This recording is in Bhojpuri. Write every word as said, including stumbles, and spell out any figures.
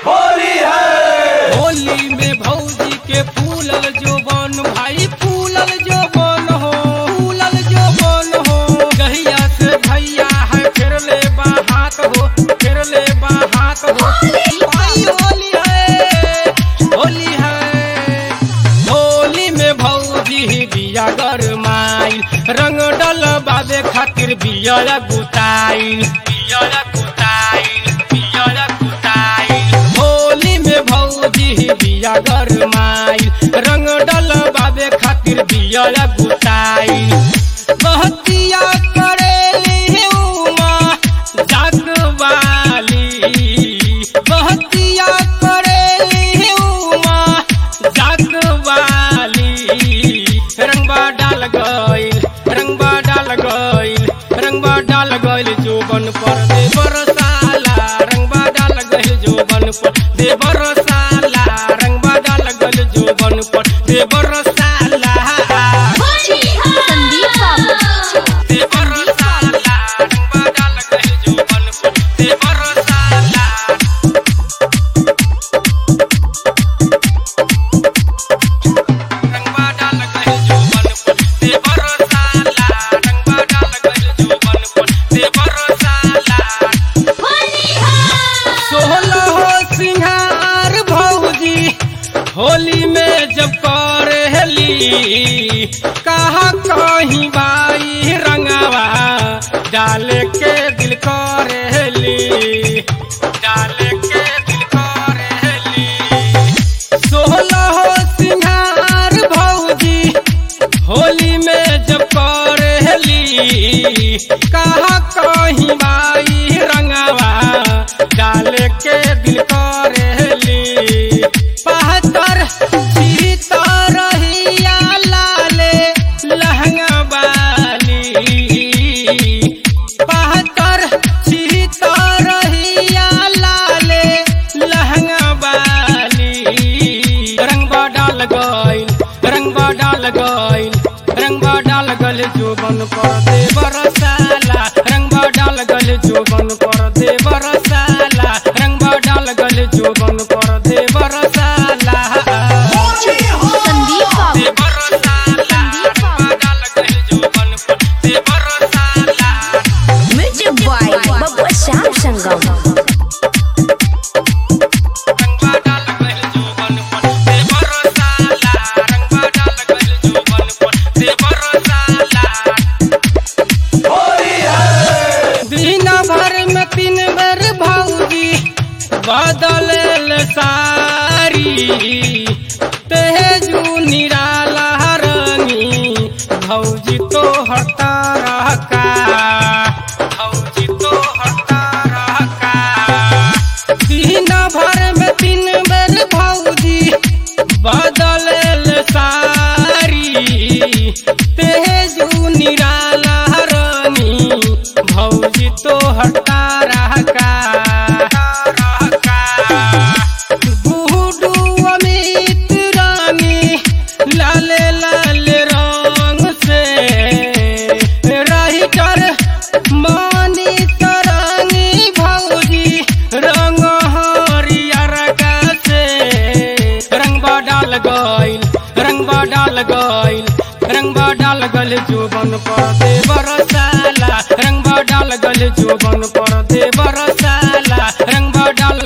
होली है। होली में भौजी के फूलल जोबन भाई फूलल जोबन हो फूलल जोबन हो गहिया से भैया है फिर ले बा हाथ हो फिर ले बा हाथ हो भाई होली है होली है। होली में भौजी बिया गरमाई रंग डल बाबे खातिर बिया गुताई बिया गुताई बिया गुताई। होली में भौजी बिया गरमाई रंग डल बाबे खातिर बिया गुताई। बहतिया करेली उमा जागवाली बहतिया करेली उमा जागवाली। रंगबा डाल गइल रंगबा डाल गइल रंगबा डाल गइल जोबन पर दे बरसाला रंगबा डाल गइल जोबन पर दे बरसाला रंगबा डाल गइल जोबन पर दे बरसाला संदीप बाबू दे बरसाला रंगबा डाल गइल जोबन पर दे बरसाला। रंगबा डाल गइल जोबन पर दे बरसाला रंगबा डाल गइल जोबन पर दे बरसाला। सोहला हो सिंहार भौजी होली में जब करेली कहा कहीं बाई रंगवा डाले के दिल करेली डाले के दिल करेली। सोहला हो सिंहार भौजी होली में जब करेली कहा कहीं बाई रंगवा डाले के दिल करेली। पहतर रहिया लाले लहंगा बाली पहतर रहिया लाले लहंगा बाली। रंगबा डाल गइल रंगबा डाल गइल रंगबा डाल गल जोबन पर दे बरसाला रंगबा डाल गल जोबन पर दे बरसाला रंगबा डाल गल जोबन पर दे बरसाला। संदीप बाबू दे बरसाला रंगबा डाल गल जोबन पर दे बरसाला। म्यूजिक बॉय बबुआ श्याम संगम रंगबा डाल गल जोबन पर दे बरसाला रंगबा डाल गल जोबन पर दे बरसाला। होली है। दिन भर में तीन बेर भौजी बदल सारी तेजू निराला रंगी भौजी तो हटा रहा भौजी तो हटा रहा। दिन भर में तीन बेर भौजी बदल सारी तेजू निराला रंगी भौजी तो हटा रहा गुडू अमित रानी लाले लाले रंग से रही कर मानी तरंगी भौजी रंग हरियर का से। रंगबा डाल गइल रंगबा डाल गइल रंगबा डाल गल जोबन पर दे बरसाला रंगबा डाल गल जोबन पर दे बरसाला।